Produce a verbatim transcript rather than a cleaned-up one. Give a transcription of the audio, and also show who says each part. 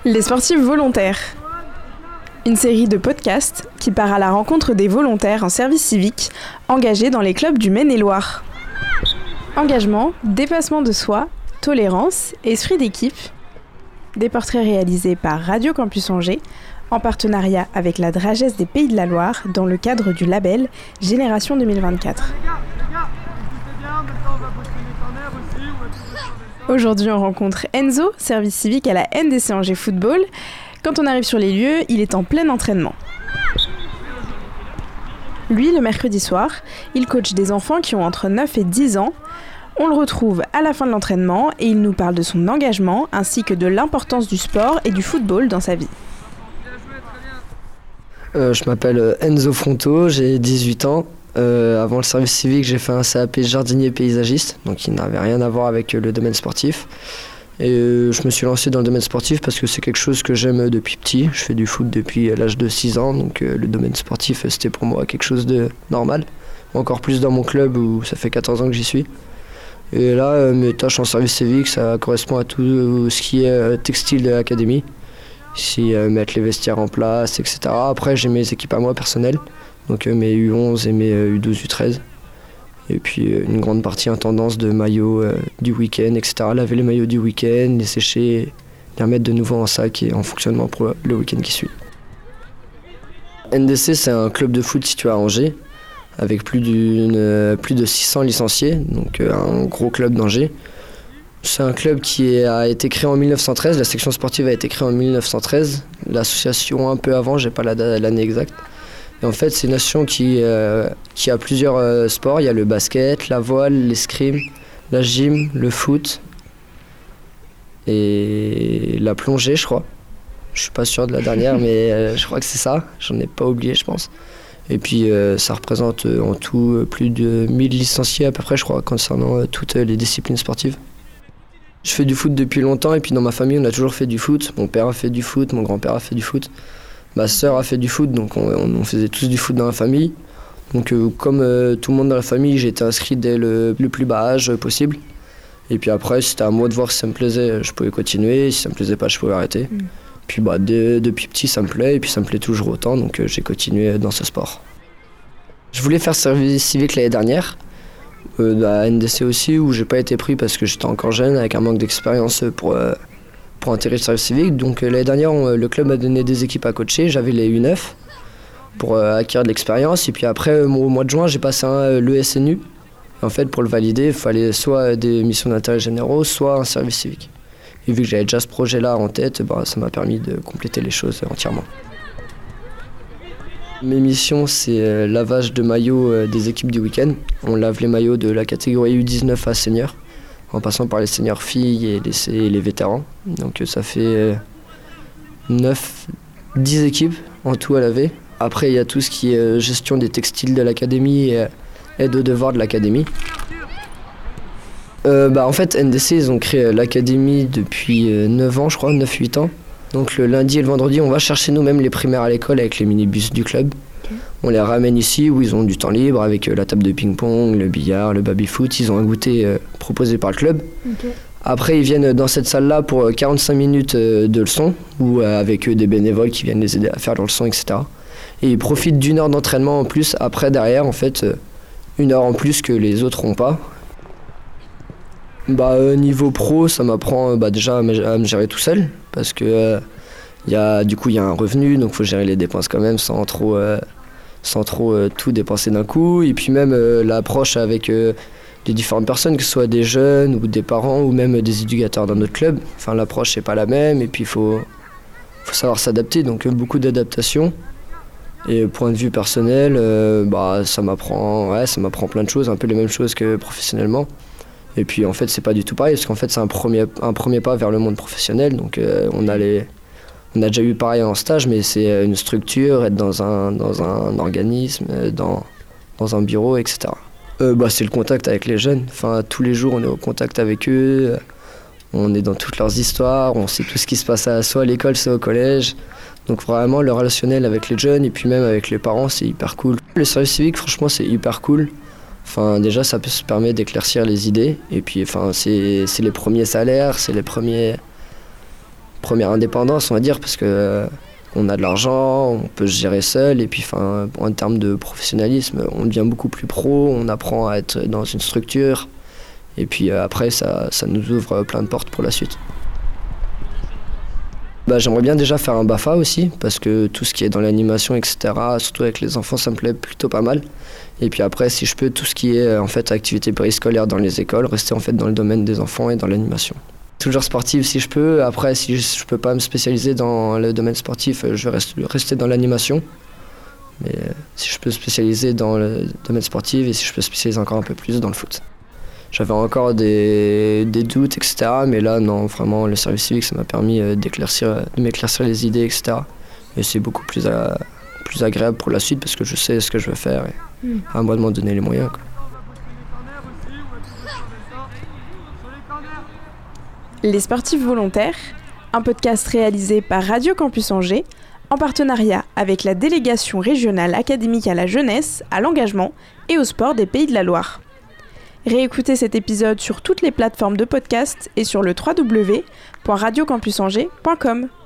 Speaker 1: Les sportifs volontaires. Une série de podcasts qui part à la rencontre des volontaires en service civique engagés dans les clubs du Maine-et-Loire. Engagement, dépassement de soi, tolérance, esprit d'équipe. Des portraits réalisés par Radio Campus Angers en partenariat avec la Dragesse des Pays de la Loire dans le cadre du label Génération deux mille vingt-quatre. Aujourd'hui, on rencontre Enzo, service civique à la N D C Angers Football. Quand on arrive sur les lieux, il est en plein entraînement. Lui, le mercredi soir, il coach des enfants qui ont entre neuf et dix ans. On le retrouve à la fin de l'entraînement et il nous parle de son engagement ainsi que de l'importance du sport et du football dans sa vie.
Speaker 2: Euh, je m'appelle Enzo Fronto, j'ai dix-huit ans. Euh, avant le service civique, j'ai fait un C A P jardinier paysagiste, donc il n'avait rien à voir avec le domaine sportif. Et euh, je me suis lancé dans le domaine sportif parce que c'est quelque chose que j'aime depuis petit. Je fais du foot depuis l'âge de six ans, donc euh, le domaine sportif, c'était pour moi quelque chose de normal. Encore plus dans mon club où ça fait quatorze ans que j'y suis. Et là, euh, mes tâches en service civique, ça correspond à tout ce qui est euh, textile de l'académie. Ici, euh, mettre les vestiaires en place, et cetera. Après, j'ai mes équipes à moi personnelles. Donc euh, mes U onze et mes euh, U douze, U treize. Et puis euh, une grande partie intendance de maillots euh, du week-end, et cetera. Laver les maillots du week-end, les sécher, les remettre de nouveau en sac et en fonctionnement pour le week-end qui suit. N D C, c'est un club de foot situé à Angers, avec plus, d'une, euh, plus de six cents licenciés, donc euh, un gros club d'Angers. C'est un club qui a été créé en mille neuf cent treize, la section sportive a été créée en mille neuf cent treize, l'association un peu avant, j'ai pas la, l'année exacte. Et en fait, c'est une association qui, euh, qui a plusieurs euh, sports. Il y a le basket, la voile, l'escrime, la gym, le foot et la plongée, je crois. Je suis pas sûr de la dernière, mais euh, je crois que c'est ça. J'en ai pas oublié, je pense. Et puis, euh, ça représente euh, en tout euh, plus de mille licenciés à peu près, je crois, concernant euh, toutes les disciplines sportives. Je fais du foot depuis longtemps et puis dans ma famille, on a toujours fait du foot. Mon père a fait du foot, mon grand-père a fait du foot. Ma sœur a fait du foot, donc on, on faisait tous du foot dans la famille. Donc euh, comme euh, tout le monde dans la famille, j'ai été inscrit dès le, le plus bas âge possible. Et puis après, c'était à moi de voir si ça me plaisait, je pouvais continuer. Si ça me plaisait pas, je pouvais arrêter. Mmh. Puis bah, dès, depuis petit, ça me plaît et puis ça me plaît toujours autant, donc euh, j'ai continué dans ce sport. Je voulais faire service civique l'année dernière, euh, à N D C aussi, où j'ai pas été pris parce que j'étais encore jeune, avec un manque d'expérience pour... Euh, pour intégrer le service civique. Donc euh, l'année dernière, on, le club m'a donné des équipes à coacher. J'avais les U neuf pour euh, acquérir de l'expérience. Et puis après, euh, au mois de juin, j'ai passé un, euh, l'E S N U. Et en fait, pour le valider, il fallait soit des missions d'intérêt généraux, soit un service civique. Et vu que j'avais déjà ce projet-là en tête, bah, ça m'a permis de compléter les choses entièrement. Mes missions, c'est euh, lavage de maillots euh, des équipes du week-end. On lave les maillots de la catégorie U dix-neuf à senior, en passant par les seniors filles et les, et les vétérans. Donc ça fait neuf, dix équipes en tout à laver. Après, il y a tout ce qui est gestion des textiles de l'académie et aide aux devoirs de l'académie. Euh, bah, en fait, N D C, ils ont créé l'académie depuis neuf ans, je crois, neuf huit ans. Donc le lundi et le vendredi, on va chercher nous-mêmes les primaires à l'école avec les minibus du club. Okay. On les ramène ici où ils ont du temps libre avec la table de ping-pong, le billard, le baby-foot. Ils ont un goûter euh, proposé par le club. Okay. Après, ils viennent dans cette salle-là pour quarante-cinq minutes de leçon, ou avec eux des bénévoles qui viennent les aider à faire leurs leçons, et cetera. Et ils profitent d'une heure d'entraînement en plus, après, derrière, en fait, une heure en plus que les autres n'ont pas. Bah, euh, niveau pro, ça m'apprend bah, déjà à me, à me gérer tout seul, parce que euh, y a, du coup, il y a un revenu, donc il faut gérer les dépenses quand même, sans trop, euh, sans trop euh, tout dépenser d'un coup. Et puis même euh, l'approche avec... Euh, des différentes personnes, que ce soit des jeunes ou des parents ou même des éducateurs dans notre club. Enfin, l'approche n'est pas la même et puis il faut, faut savoir s'adapter, donc beaucoup d'adaptation. Et point de vue personnel, euh, bah, ça m'apprend, ouais, ça m'apprend plein de choses, un peu les mêmes choses que professionnellement. Et puis en fait, c'est pas du tout pareil, parce qu'en fait, c'est un premier, un premier pas vers le monde professionnel. Donc euh, on, a les, on a déjà eu pareil en stage, mais c'est une structure, être dans un, dans un organisme, dans, dans un bureau, et cetera. Euh, bah, c'est le contact avec les jeunes. Enfin, tous les jours, on est au contact avec eux. On est dans toutes leurs histoires. On sait tout ce qui se passe à, soit à l'école, soit au collège. Donc vraiment, le relationnel avec les jeunes et puis même avec les parents, c'est hyper cool. Le service civique, franchement, c'est hyper cool. Enfin, déjà, ça peut se permettre d'éclaircir les idées. Et puis, enfin, c'est, c'est les premiers salaires, c'est les premiers... première indépendance, on va dire, parce que euh, on a de l'argent, on peut se gérer seul, et puis enfin, en termes de professionnalisme, on devient beaucoup plus pro, on apprend à être dans une structure, et puis euh, après, ça, ça nous ouvre plein de portes pour la suite. Bah, j'aimerais bien déjà faire un BAFA aussi, parce que tout ce qui est dans l'animation, et cetera, surtout avec les enfants, ça me plaît plutôt pas mal. Et puis après, si je peux, tout ce qui est en fait activité périscolaire dans les écoles, rester en fait dans le domaine des enfants et dans l'animation. Toujours sportive si je peux. Après, si je ne peux pas me spécialiser dans le domaine sportif, je vais rester dans l'animation. Mais si je peux me spécialiser dans le domaine sportif et si je peux me spécialiser encore un peu plus dans le foot. J'avais encore des, des doutes, et cetera. Mais là, non, vraiment, le service civique, ça m'a permis d'éclaircir, de m'éclaircir les idées, et cetera. Et c'est beaucoup plus, à, plus agréable pour la suite parce que je sais ce que je veux faire et mmh. à moi de m'en donner les moyens, quoi.
Speaker 1: Les sportifs volontaires, un podcast réalisé par Radio Campus Angers en partenariat avec la délégation régionale académique à la jeunesse, à l'engagement et au sport des Pays de la Loire. Réécoutez cet épisode sur toutes les plateformes de podcast et sur le w w w point radio campus angers point com.